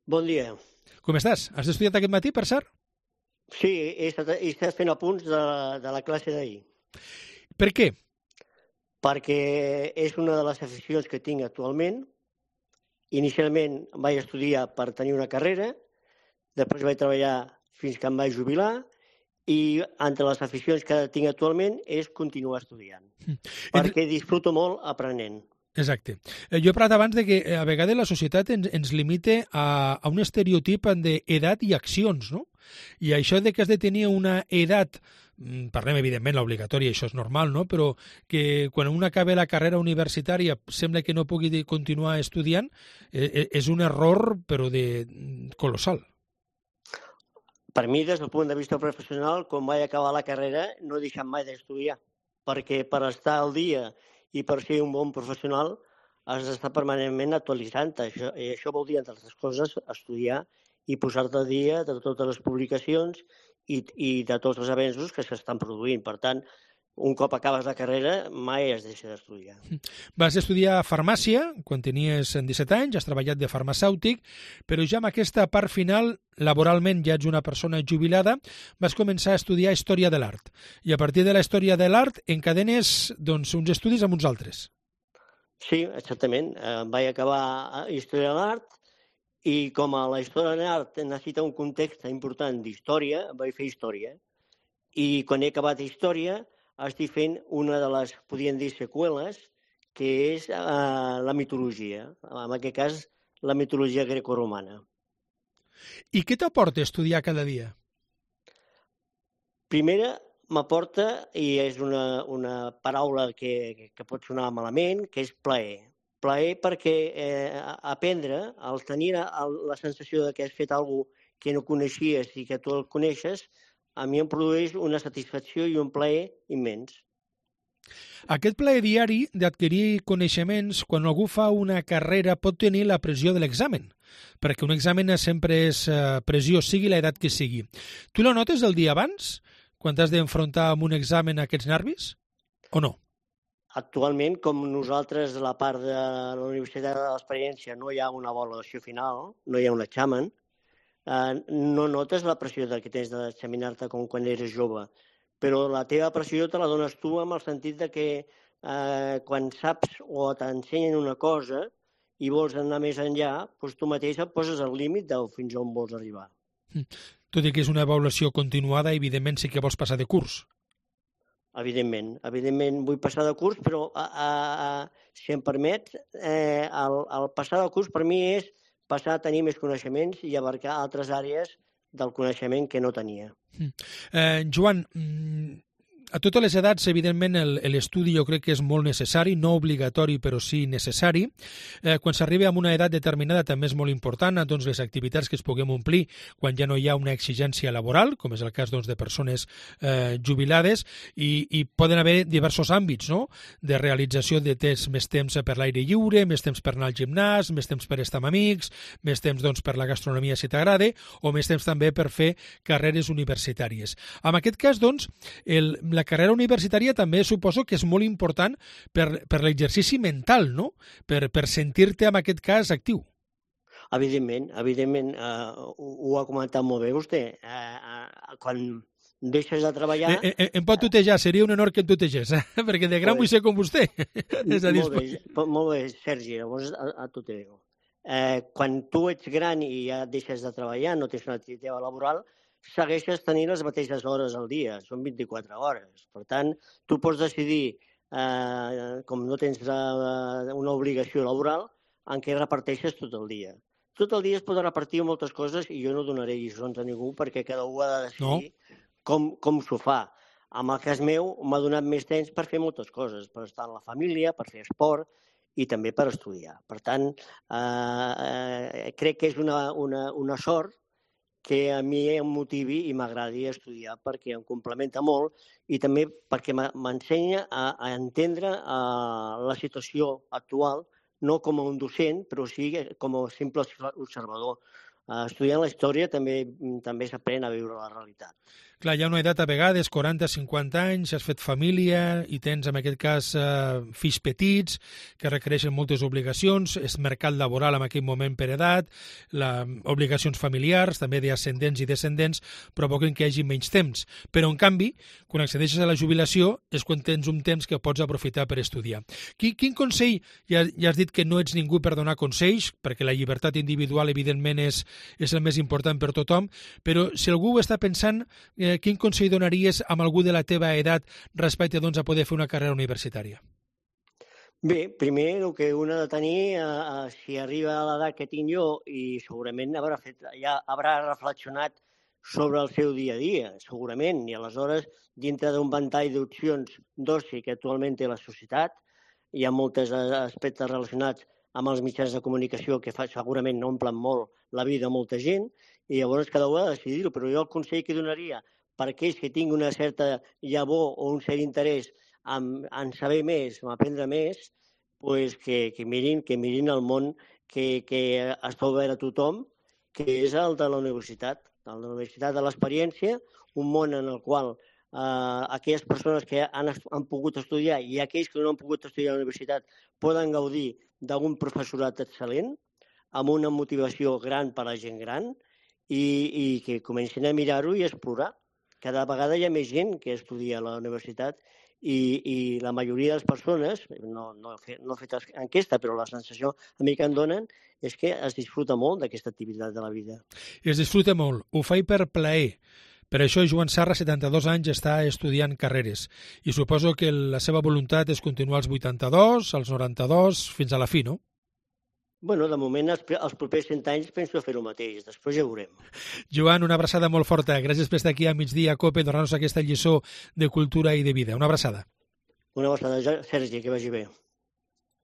Bon dia. Com estàs? Has estudiat aquest matí, per cert? Sí, he estat fent apunts de la classe d'ahir, Per què? perquè és una de les aficions que tinc actualment. Inicialment vaig estudiar per tenir una carrera, després vaig treballar fins que em vaig jubilar i entre les aficions que tinc actualment és continuar estudiant, Entre... perquè disfruto molt aprenent. Exacte. Jo he parlat abans de que a vegades la societat ens limita a un estereotip d'edat i accions, no? I això de que has de tenir una edat, parlem evidentment l'obligatòria, això és normal, no? Però que quan un acaba la carrera universitària sembla que no pugui continuar estudiant, és un error però colossal. Per mi, des del punt de vista professional, quan vaig acabar la carrera, no he deixat mai d'estudiar, perquè per estar al dia i per ser un bon professional has d'estar permanentment actualitzant-te. Això vol dir, entre altres coses, estudiar i posar-te al dia de totes les publicacions i de tots els avenços que s'estan produint. Per tant, un cop acabes la carrera, mai es deixa d'estudiar. Vas estudiar farmàcia quan tenies 17 anys, has treballat de farmacèutic, però ja amb aquesta part final, laboralment ja ets una persona jubilada, vas començar a estudiar Història de l'Art. I a partir de la Història de l'Art encadenes uns estudis amb uns altres. Sí, exactament. Vaig acabar Història de l'Art i com a la Història de l'Art necessita un context important d'història, vaig fer Història. I quan he acabat Història estic fent una de les, podríem dir, seqüeles, que és la mitologia, en aquest cas la mitologia grecoromana. I què t'aporta estudiar cada dia? Primera, m'aporta, i és una paraula que pot sonar malament, que és plaer. Plaer perquè aprendre, al tenir la sensació que has fet alguna cosa que no coneixies i que tu el coneixes, a mi em produeix una satisfacció i un plaer immens. Aquest plaer diari d'adquirir coneixements, quan algú fa una carrera, pot tenir la pressió de l'examen, perquè un examen sempre és pressió, sigui l'edat que sigui. Tu la notes el dia abans, quan t'has d'enfrontar amb un examen aquests nervis, o no? Actualment, com nosaltres, a la part de la Universitat de l'Experiència, no hi ha una avaluació final, no hi ha un examen, no notes la pressió que tens d'examinar-te com quan eres jove, però la teva pressió te la dones tu amb el sentit de que quan saps o t'ensenyen una cosa i vols anar més enllà, doncs tu mateix et poses al límit de fins on vols arribar. Tot i que és una avaluació continuada, evidentment sí que vols passar de curs. Evidentment vull passar de curs, però si em permet, el passar de curs per mi és passar a tenir més coneixements i abarcar altres àrees del coneixement que no tenia. Joan, a totes les edats, evidentment, l'estudi jo crec que és molt necessari, no obligatori, però sí necessari. Quan s'arriba a una edat determinada també és molt important doncs, les activitats que es puguem omplir quan ja no hi ha una exigència laboral, com és el cas doncs, de persones jubilades, i poden haver diversos àmbits, no?, de realització de més temps per l'aire lliure, més temps per anar al gimnàs, més temps per estar amb amics, més temps doncs, per la gastronomia si t'agrada, o més temps també per fer carreres universitàries. En aquest cas, doncs, la carrera universitària també suposo que és molt important per l'exercici mental, no? Per sentir-te, en aquest cas, actiu. Evidentment, ho ha comentat molt bé vostè. Quan deixes de treballar... Em pot tutejar, seria un honor que em tutegés, perquè de gran vull ser com vostè. Molt bé, Sergi, llavors a tutego. Quan tu ets gran i ja deixes de treballar, no tens una activitat laboral, segueixes tenint les mateixes hores al dia, són 24 hores. Per tant, tu pots decidir, com no tens una obligació laboral, en què reparteixes tot el dia. Tot el dia es pot repartir moltes coses i jo no donaré lliçons a ningú perquè cada un ha de decidir com s'ho fa. En el cas meu, m'ha donat més temps per fer moltes coses, per estar amb la família, per fer esport i també per estudiar. Per tant, crec que és una sort que a mi em motivi i m'agradi estudiar perquè em complementa molt i també perquè m'ensenya a entendre la situació actual, no com a un docent, però sí com a simple observador. Estudiant la història també s'aprèn a viure la realitat. Clar, hi ha una edat a vegades, 40-50 anys, has fet família i tens, en aquest cas, fills petits que requereixen moltes obligacions, és mercat laboral en aquell moment per edat, obligacions familiars, també d'ascendents i descendents, provoquen que hi hagi menys temps. Però, en canvi, quan accedeixes a la jubilació és quan tens un temps que pots aprofitar per estudiar. Quin consell, ja has dit que no ets ningú per donar consells, perquè la llibertat individual, evidentment, és el més important per tothom, però si algú està pensant, quin consell donaries a algú de la teva edat respecte a poder fer una carrera universitària? Bé, primer el que un ha de tenir, si arriba a l'edat que tinc jo, i segurament haurà reflexionat sobre el seu dia a dia, segurament, i aleshores, dintre d'un ventall d'opcions d'oci que actualment té la societat, hi ha molts aspectes relacionats amb els mitjans de comunicació que segurament omplen molt la vida a molta gent, i llavors cada un ha de decidir-ho. Però jo el consell que donaria per aquells que tinguin una certa llavor o un cert interès en saber més, en aprendre més, pues que mirin el món que està obert a tothom, que és el de la universitat. El de la universitat de l'experiència, un món en el qual aquelles persones que han pogut estudiar i aquells que no han pogut estudiar a la universitat poden gaudir d'un professorat excel·lent, amb una motivació gran per a la gent gran, i que comencin a mirar-ho i a explorar. Cada vegada hi ha més gent que estudia a la universitat i la majoria de les persones, no he fet enquesta, però la sensació a mi que em donen és que es disfruta molt d'aquesta activitat de la vida. I es disfruta molt, ho faig per plaer. Per això Joan Sarra, 72 anys, està estudiant carreres i suposo que la seva voluntat és continuar als 82, als 92, fins a la fi, no? Bueno, de moment, els propers 100 anys penso fer el mateix, després ja veurem. Joan, una abraçada molt forta. Gràcies per estar aquí a Migdia a COPE, donant-nos aquesta lliçó de cultura i de vida. Una abraçada. Una abraçada, Sergi, que vagi bé.